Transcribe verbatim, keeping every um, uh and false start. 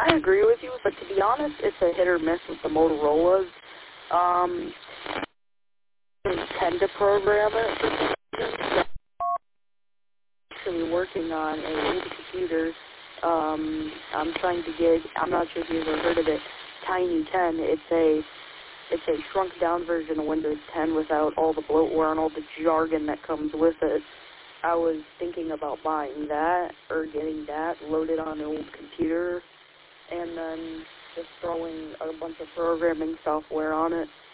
I agree with you, but to be honest, it's a hit or miss with the Motorola's. Um, they tend to program it. Actually working on a new computer. Um, I'm trying to get, I'm not sure if you've ever heard of it, Tiny ten. It's a it's a shrunk down version of Windows ten without all the bloatware and all the jargon that comes with it. I was thinking about buying that or getting that loaded on an old computer and then just throwing a bunch of programming software on it.